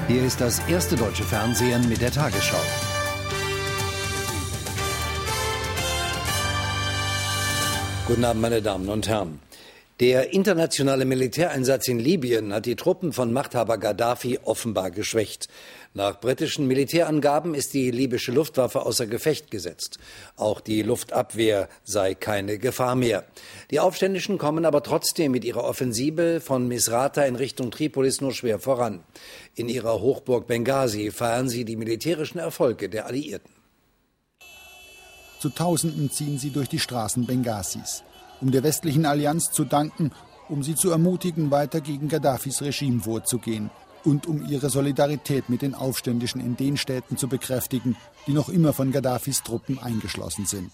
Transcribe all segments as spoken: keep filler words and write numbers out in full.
Hier ist das erste deutsche Fernsehen mit der Tagesschau. Guten Abend, meine Damen und Herren. Der internationale Militäreinsatz in Libyen hat die Truppen von Machthaber Gaddafi offenbar geschwächt. Nach britischen Militärangaben ist die libysche Luftwaffe außer Gefecht gesetzt. Auch die Luftabwehr sei keine Gefahr mehr. Die Aufständischen kommen aber trotzdem mit ihrer Offensive von Misrata in Richtung Tripolis nur schwer voran. In ihrer Hochburg Benghazi feiern sie die militärischen Erfolge der Alliierten. Zu Tausenden ziehen sie durch die Straßen Benghazis, um der westlichen Allianz zu danken, um sie zu ermutigen, weiter gegen Gaddafis Regime vorzugehen und um ihre Solidarität mit den Aufständischen in den Städten zu bekräftigen, die noch immer von Gaddafis Truppen eingeschlossen sind.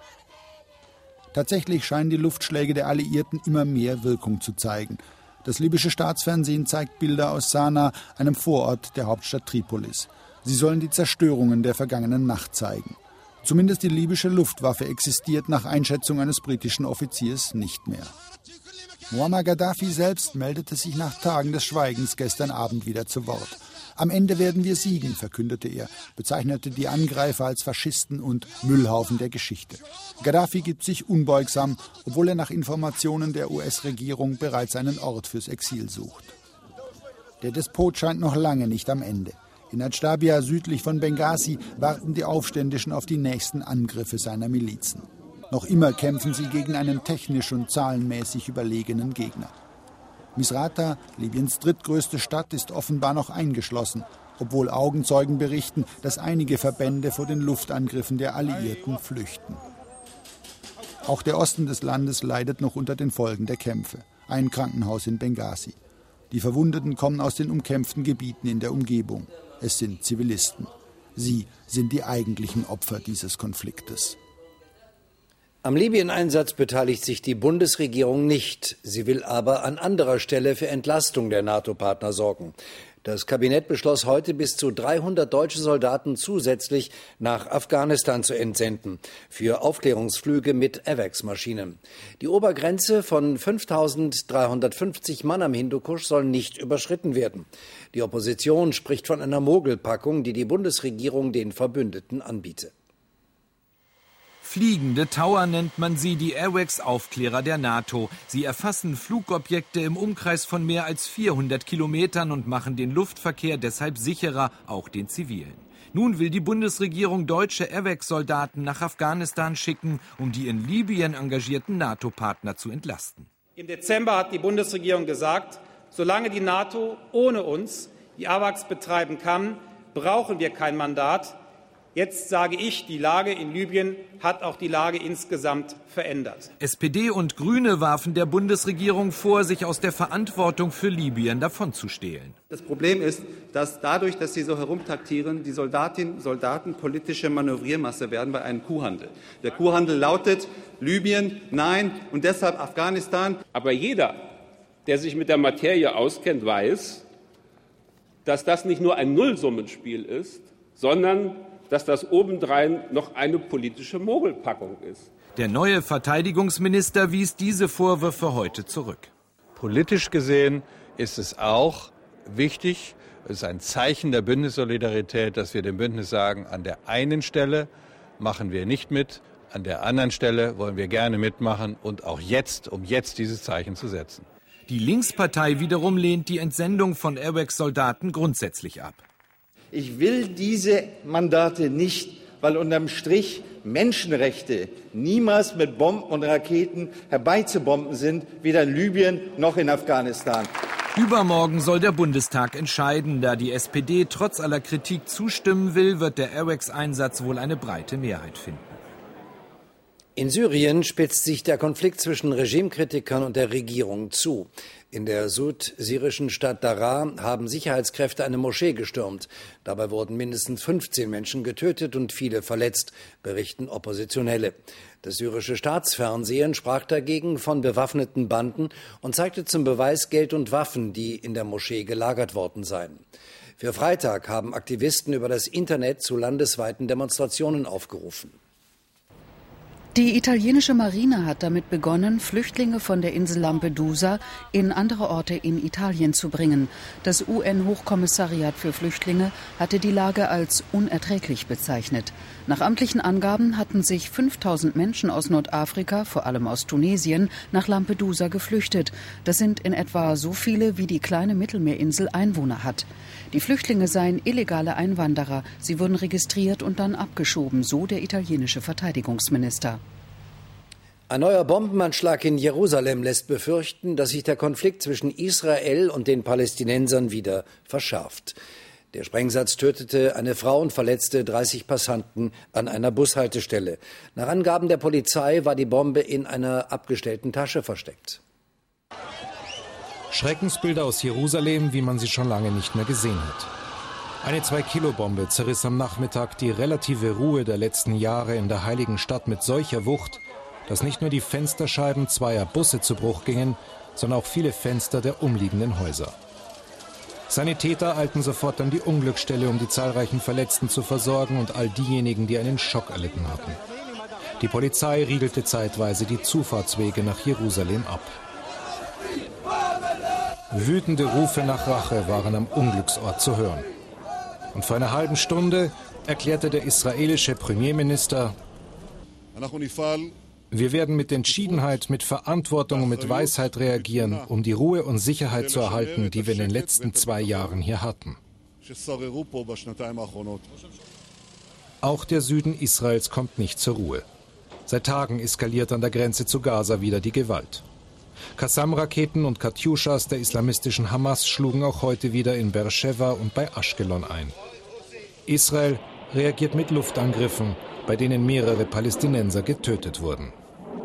Tatsächlich scheinen die Luftschläge der Alliierten immer mehr Wirkung zu zeigen. Das libysche Staatsfernsehen zeigt Bilder aus Sanaa, einem Vorort der Hauptstadt Tripolis. Sie sollen die Zerstörungen der vergangenen Nacht zeigen. Zumindest die libysche Luftwaffe existiert nach Einschätzung eines britischen Offiziers nicht mehr. Muammar Gaddafi selbst meldete sich nach Tagen des Schweigens gestern Abend wieder zu Wort. Am Ende werden wir siegen, verkündete er, bezeichnete die Angreifer als Faschisten und Müllhaufen der Geschichte. Gaddafi gibt sich unbeugsam, obwohl er nach Informationen der U S-Regierung bereits einen Ort fürs Exil sucht. Der Despot scheint noch lange nicht am Ende. In Adjtabia südlich von Benghazi warten die Aufständischen auf die nächsten Angriffe seiner Milizen. Noch immer kämpfen sie gegen einen technisch und zahlenmäßig überlegenen Gegner. Misrata, Libyens drittgrößte Stadt, ist offenbar noch eingeschlossen, obwohl Augenzeugen berichten, dass einige Verbände vor den Luftangriffen der Alliierten flüchten. Auch der Osten des Landes leidet noch unter den Folgen der Kämpfe. Ein Krankenhaus in Benghazi. Die Verwundeten kommen aus den umkämpften Gebieten in der Umgebung. Es sind Zivilisten. Sie sind die eigentlichen Opfer dieses Konfliktes. Am Libyen-Einsatz beteiligt sich die Bundesregierung nicht. Sie will aber an anderer Stelle für Entlastung der NATO-Partner sorgen. Das Kabinett beschloss heute, bis zu dreihundert deutsche Soldaten zusätzlich nach Afghanistan zu entsenden, für Aufklärungsflüge mit AWACS-Maschinen. Die Obergrenze von fünftausenddreihundertfünfzig Mann am Hindukusch soll nicht überschritten werden. Die Opposition spricht von einer Mogelpackung, die die Bundesregierung den Verbündeten anbiete. Fliegende Tower nennt man sie, die AWACS-Aufklärer der NATO. Sie erfassen Flugobjekte im Umkreis von mehr als vierhundert Kilometern und machen den Luftverkehr deshalb sicherer, auch den zivilen. Nun will die Bundesregierung deutsche AWACS-Soldaten nach Afghanistan schicken, um die in Libyen engagierten NATO-Partner zu entlasten. Im Dezember hat die Bundesregierung gesagt, solange die NATO ohne uns die AWACS betreiben kann, brauchen wir kein Mandat. Jetzt sage ich, die Lage in Libyen hat auch die Lage insgesamt verändert. S P D und Grüne warfen der Bundesregierung vor, sich aus der Verantwortung für Libyen davonzustehlen. Das Problem ist, dass dadurch, dass sie so herumtaktieren, die Soldatinnen und Soldaten politische Manövriermasse werden bei einem Kuhhandel. Der Kuhhandel lautet Libyen, nein und deshalb Afghanistan. Aber jeder, der sich mit der Materie auskennt, weiß, dass das nicht nur ein Nullsummenspiel ist, sondern dass das obendrein noch eine politische Mogelpackung ist. Der neue Verteidigungsminister wies diese Vorwürfe heute zurück. Politisch gesehen ist es auch wichtig, es ist ein Zeichen der Bündnissolidarität, dass wir dem Bündnis sagen, an der einen Stelle machen wir nicht mit, an der anderen Stelle wollen wir gerne mitmachen und auch jetzt, um jetzt dieses Zeichen zu setzen. Die Linkspartei wiederum lehnt die Entsendung von AWACS-Soldaten grundsätzlich ab. Ich will diese Mandate nicht, weil unterm Strich Menschenrechte niemals mit Bomben und Raketen herbeizubomben sind, weder in Libyen noch in Afghanistan. Übermorgen soll der Bundestag entscheiden. Da die S P D trotz aller Kritik zustimmen will, wird der AWACS-Einsatz wohl eine breite Mehrheit finden. In Syrien spitzt sich der Konflikt zwischen Regimekritikern und der Regierung zu. In der südsyrischen Stadt Daraa haben Sicherheitskräfte eine Moschee gestürmt. Dabei wurden mindestens fünfzehn Menschen getötet und viele verletzt, berichten Oppositionelle. Das syrische Staatsfernsehen sprach dagegen von bewaffneten Banden und zeigte zum Beweis Geld und Waffen, die in der Moschee gelagert worden seien. Für Freitag haben Aktivisten über das Internet zu landesweiten Demonstrationen aufgerufen. Die italienische Marine hat damit begonnen, Flüchtlinge von der Insel Lampedusa in andere Orte in Italien zu bringen. Das U N-Hochkommissariat für Flüchtlinge hatte die Lage als unerträglich bezeichnet. Nach amtlichen Angaben hatten sich fünftausend Menschen aus Nordafrika, vor allem aus Tunesien, nach Lampedusa geflüchtet. Das sind in etwa so viele, wie die kleine Mittelmeerinsel Einwohner hat. Die Flüchtlinge seien illegale Einwanderer. Sie wurden registriert und dann abgeschoben, so der italienische Verteidigungsminister. Ein neuer Bombenanschlag in Jerusalem lässt befürchten, dass sich der Konflikt zwischen Israel und den Palästinensern wieder verschärft. Der Sprengsatz tötete eine Frau und verletzte dreißig Passanten an einer Bushaltestelle. Nach Angaben der Polizei war die Bombe in einer abgestellten Tasche versteckt. Schreckensbilder aus Jerusalem, wie man sie schon lange nicht mehr gesehen hat. Eine zwei-Kilo-Bombe zerriss am Nachmittag die relative Ruhe der letzten Jahre in der heiligen Stadt mit solcher Wucht, dass nicht nur die Fensterscheiben zweier Busse zu Bruch gingen, sondern auch viele Fenster der umliegenden Häuser. Sanitäter eilten sofort an die Unglücksstelle, um die zahlreichen Verletzten zu versorgen und all diejenigen, die einen Schock erlitten hatten. Die Polizei riegelte zeitweise die Zufahrtswege nach Jerusalem ab. Wütende Rufe nach Rache waren am Unglücksort zu hören. Und vor einer halben Stunde erklärte der israelische Premierminister: Wir werden mit Entschiedenheit, mit Verantwortung und mit Weisheit reagieren, um die Ruhe und Sicherheit zu erhalten, die wir in den letzten zwei Jahren hier hatten. Auch der Süden Israels kommt nicht zur Ruhe. Seit Tagen eskaliert an der Grenze zu Gaza wieder die Gewalt. Qassam-Raketen und Katyuschas der islamistischen Hamas schlugen auch heute wieder in Beersheva und bei Aschkelon ein. Israel reagiert mit Luftangriffen, bei denen mehrere Palästinenser getötet wurden.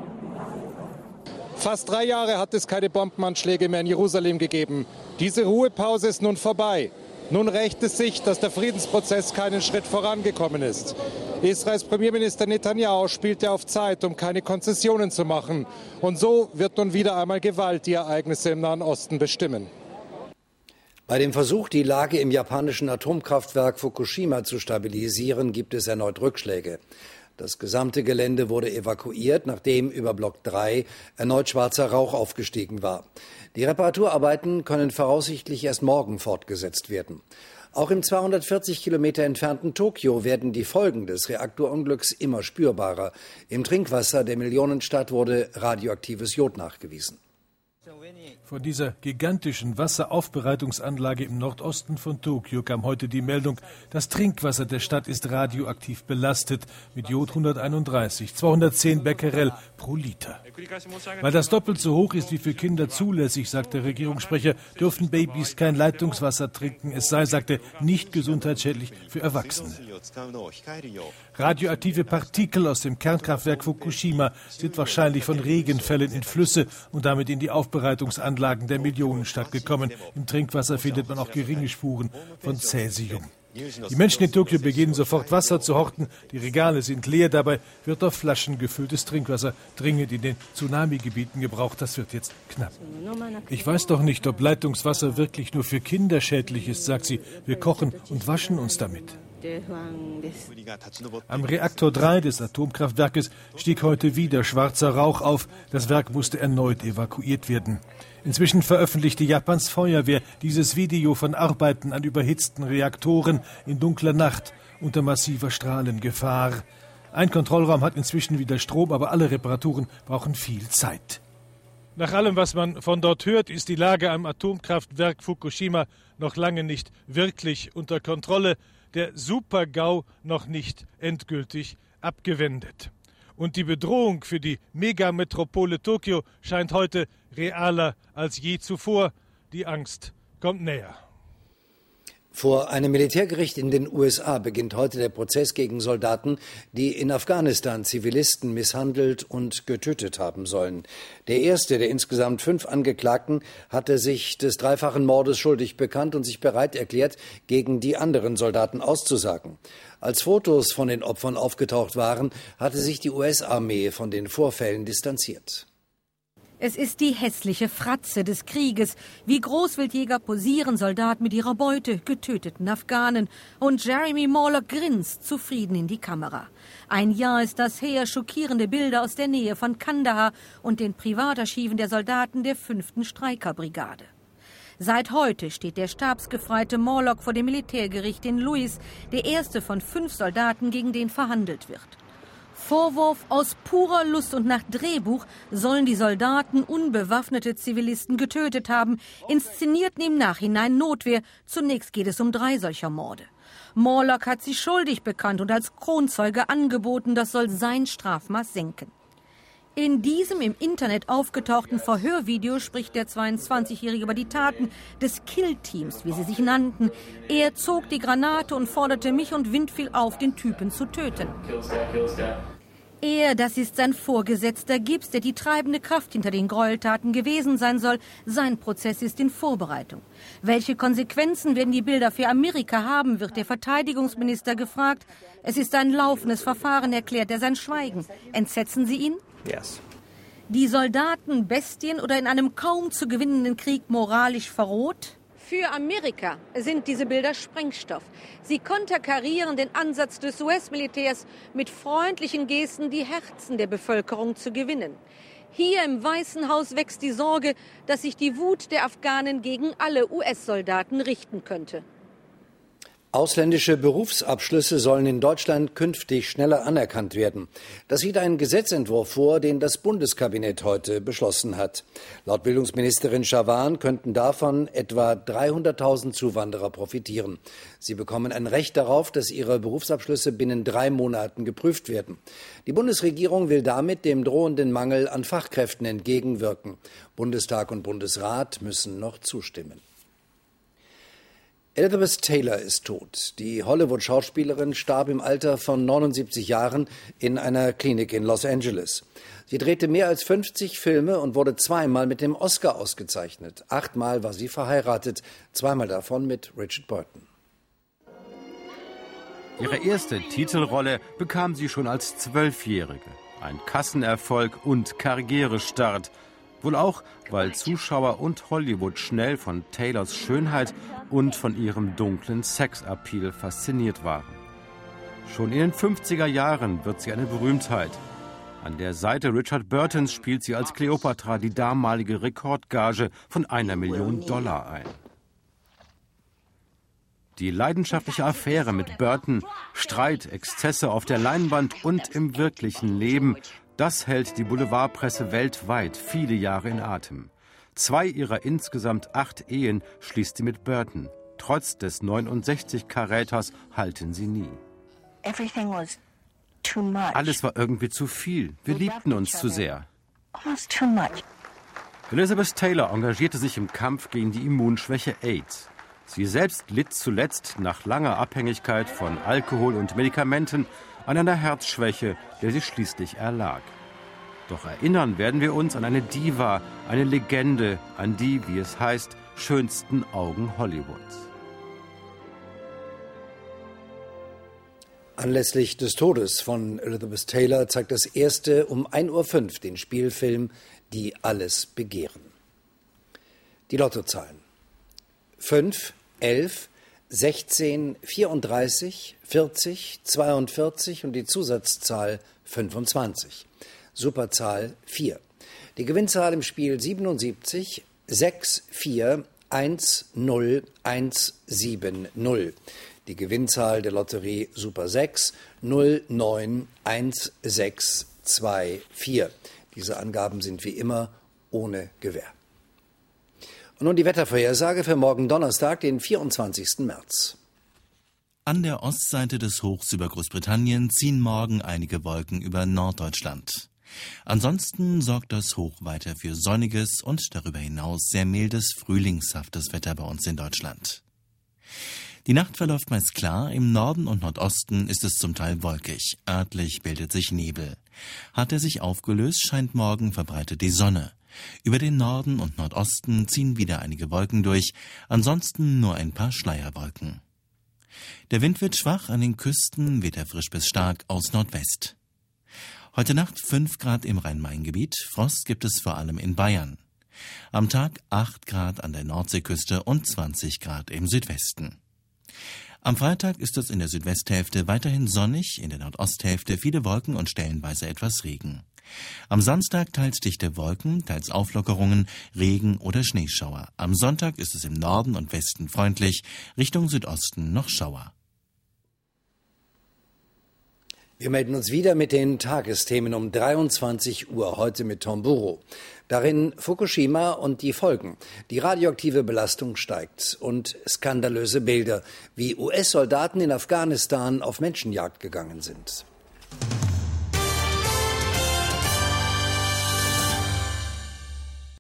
Fast drei Jahre hat es keine Bombenanschläge mehr in Jerusalem gegeben. Diese Ruhepause ist nun vorbei. Nun rächt es sich, dass der Friedensprozess keinen Schritt vorangekommen ist. Israels Premierminister Netanyahu spielte auf Zeit, um keine Konzessionen zu machen. Und so wird nun wieder einmal Gewalt die Ereignisse im Nahen Osten bestimmen. Bei dem Versuch, die Lage im japanischen Atomkraftwerk Fukushima zu stabilisieren, gibt es erneut Rückschläge. Das gesamte Gelände wurde evakuiert, nachdem über Block drei erneut schwarzer Rauch aufgestiegen war. Die Reparaturarbeiten können voraussichtlich erst morgen fortgesetzt werden. Auch im zweihundertvierzig Kilometer entfernten Tokio werden die Folgen des Reaktorunglücks immer spürbarer. Im Trinkwasser der Millionenstadt wurde radioaktives Jod nachgewiesen. Von dieser gigantischen Wasseraufbereitungsanlage im Nordosten von Tokio kam heute die Meldung, das Trinkwasser der Stadt ist radioaktiv belastet mit Jod hunderteinunddreißig, zweihundertzehn Becquerel pro Liter. Weil das doppelt so hoch ist wie für Kinder zulässig, sagt der Regierungssprecher, dürfen Babys kein Leitungswasser trinken. Es sei, sagte, nicht gesundheitsschädlich für Erwachsene. Radioaktive Partikel aus dem Kernkraftwerk Fukushima sind wahrscheinlich von Regenfällen in Flüsse und damit in die Aufbereitungsanlagen der Millionenstadt gekommen. Im Trinkwasser findet man auch geringe Spuren von Cäsium. Die Menschen in Tokio beginnen sofort Wasser zu horten. Die Regale sind leer. Dabei wird auf Flaschen gefülltes Trinkwasser dringend in den Tsunami-Gebieten gebraucht. Das wird jetzt knapp. Ich weiß doch nicht, ob Leitungswasser wirklich nur für Kinder schädlich ist, sagt sie. Wir kochen und waschen uns damit. Am Reaktor drei des Atomkraftwerkes stieg heute wieder schwarzer Rauch auf. Das Werk musste erneut evakuiert werden. Inzwischen veröffentlichte Japans Feuerwehr dieses Video von Arbeiten an überhitzten Reaktoren in dunkler Nacht unter massiver Strahlengefahr. Ein Kontrollraum hat inzwischen wieder Strom, aber alle Reparaturen brauchen viel Zeit. Nach allem, was man von dort hört, ist die Lage am Atomkraftwerk Fukushima noch lange nicht wirklich unter Kontrolle. Der Super-GAU noch nicht endgültig abgewendet. Und die Bedrohung für die Megametropole Tokio scheint heute realer als je zuvor. Die Angst kommt näher. Vor einem Militärgericht in den U S A beginnt heute der Prozess gegen Soldaten, die in Afghanistan Zivilisten misshandelt und getötet haben sollen. Der erste der insgesamt fünf Angeklagten hatte sich des dreifachen Mordes schuldig bekannt und sich bereit erklärt, gegen die anderen Soldaten auszusagen. Als Fotos von den Opfern aufgetaucht waren, hatte sich die U S-Armee von den Vorfällen distanziert. Es ist die hässliche Fratze des Krieges. Wie Großwildjäger posieren Soldaten mit ihrer Beute, getöteten Afghanen. Und Jeremy Morlock grinst zufrieden in die Kamera. Ein Jahr ist das her, schockierende Bilder aus der Nähe von Kandahar und den Privatarchiven der Soldaten der fünften Streikerbrigade. Seit heute steht der stabsgefreite Morlock vor dem Militärgericht in Lewis, der erste von fünf Soldaten, gegen den verhandelt wird. Vorwurf: aus purer Lust und nach Drehbuch sollen die Soldaten unbewaffnete Zivilisten getötet haben, inszenierten im Nachhinein Notwehr. Zunächst geht es um drei solcher Morde. Morlock hat sich schuldig bekannt und als Kronzeuge angeboten, das soll sein Strafmaß senken. In diesem im Internet aufgetauchten Verhörvideo spricht der zweiundzwanzigjährige über die Taten des Kill-Teams, wie sie sich nannten. Er zog die Granate und forderte mich und Windfield auf, den Typen zu töten. Er, das ist sein Vorgesetzter Gibbs, der die treibende Kraft hinter den Gräueltaten gewesen sein soll. Sein Prozess ist in Vorbereitung. Welche Konsequenzen werden die Bilder für Amerika haben, wird der Verteidigungsminister gefragt. Es ist ein laufendes Verfahren, erklärt er sein Schweigen. Entsetzen Sie ihn? Yes. Die Soldaten Bestien oder in einem kaum zu gewinnenden Krieg moralisch verroht? Für Amerika sind diese Bilder Sprengstoff. Sie konterkarieren den Ansatz des U S-Militärs, mit freundlichen Gesten die Herzen der Bevölkerung zu gewinnen. Hier im Weißen Haus wächst die Sorge, dass sich die Wut der Afghanen gegen alle U S-Soldaten richten könnte. Ausländische Berufsabschlüsse sollen in Deutschland künftig schneller anerkannt werden. Das sieht ein Gesetzentwurf vor, den das Bundeskabinett heute beschlossen hat. Laut Bildungsministerin Schawan könnten davon etwa dreihunderttausend Zuwanderer profitieren. Sie bekommen ein Recht darauf, dass ihre Berufsabschlüsse binnen drei Monaten geprüft werden. Die Bundesregierung will damit dem drohenden Mangel an Fachkräften entgegenwirken. Bundestag und Bundesrat müssen noch zustimmen. Elizabeth Taylor ist tot. Die Hollywood-Schauspielerin starb im Alter von neunundsiebzig Jahren in einer Klinik in Los Angeles. Sie drehte mehr als fünfzig Filme und wurde zweimal mit dem Oscar ausgezeichnet. Achtmal war sie verheiratet, zweimal davon mit Richard Burton. Ihre erste Titelrolle bekam sie schon als Zwölfjährige. Ein Kassenerfolg und Karrierestart. Wohl auch, weil Zuschauer und Hollywood schnell von Taylors Schönheit und von ihrem dunklen Sexappeal fasziniert waren. Schon in den fünfziger Jahren wird sie eine Berühmtheit. An der Seite Richard Burtons spielt sie als Kleopatra die damalige Rekordgage von einer Million Dollar ein. Die leidenschaftliche Affäre mit Burton, Streit, Exzesse auf der Leinwand und im wirklichen Leben, das hält die Boulevardpresse weltweit viele Jahre in Atem. Zwei ihrer insgesamt acht Ehen schließt sie mit Burton. Trotz des neunundsechzig-Karäters halten sie nie. Alles war irgendwie zu viel. Wir liebten uns zu sehr. Elizabeth Taylor engagierte sich im Kampf gegen die Immunschwäche AIDS. Sie selbst litt zuletzt nach langer Abhängigkeit von Alkohol und Medikamenten an einer Herzschwäche, der sie schließlich erlag. Doch erinnern werden wir uns an eine Diva, eine Legende, an die, wie es heißt, schönsten Augen Hollywoods. Anlässlich des Todes von Elizabeth Taylor zeigt das erste um ein Uhr fünf den Spielfilm Die alles begehren. Die Lottozahlen: fünf, elf, sechzehn, vierunddreißig, vierzig, zweiundvierzig und die Zusatzzahl fünfundzwanzig. Superzahl vier. Die Gewinnzahl im Spiel siebenundsiebzig, sechs, vier, eins, null, eins, sieben, null. Die Gewinnzahl der Lotterie Super sechs, null, neun, eins, sechs, zwei, vier. Diese Angaben sind wie immer ohne Gewähr. Und nun die Wettervorhersage für morgen Donnerstag, den vierundzwanzigsten März. An der Ostseite des Hochs über Großbritannien ziehen morgen einige Wolken über Norddeutschland. Ansonsten sorgt das Hoch weiter für sonniges und darüber hinaus sehr mildes, frühlingshaftes Wetter bei uns in Deutschland. Die Nacht verläuft meist klar, im Norden und Nordosten ist es zum Teil wolkig, örtlich bildet sich Nebel. Hat er sich aufgelöst, scheint morgen verbreitet die Sonne. Über den Norden und Nordosten ziehen wieder einige Wolken durch, ansonsten nur ein paar Schleierwolken. Der Wind wird schwach, an den Küsten weht er frisch bis stark aus Nordwest. Heute Nacht fünf Grad im Rhein-Main-Gebiet, Frost gibt es vor allem in Bayern. Am Tag acht Grad an der Nordseeküste und zwanzig Grad im Südwesten. Am Freitag ist es in der Südwesthälfte weiterhin sonnig, in der Nordosthälfte viele Wolken und stellenweise etwas Regen. Am Samstag teils dichte Wolken, teils Auflockerungen, Regen oder Schneeschauer. Am Sonntag ist es im Norden und Westen freundlich, Richtung Südosten noch Schauer. Wir melden uns wieder mit den Tagesthemen um dreiundzwanzig Uhr, heute mit Tom Burrow. Darin Fukushima und die Folgen. Die radioaktive Belastung steigt und skandalöse Bilder, wie U S-Soldaten in Afghanistan auf Menschenjagd gegangen sind.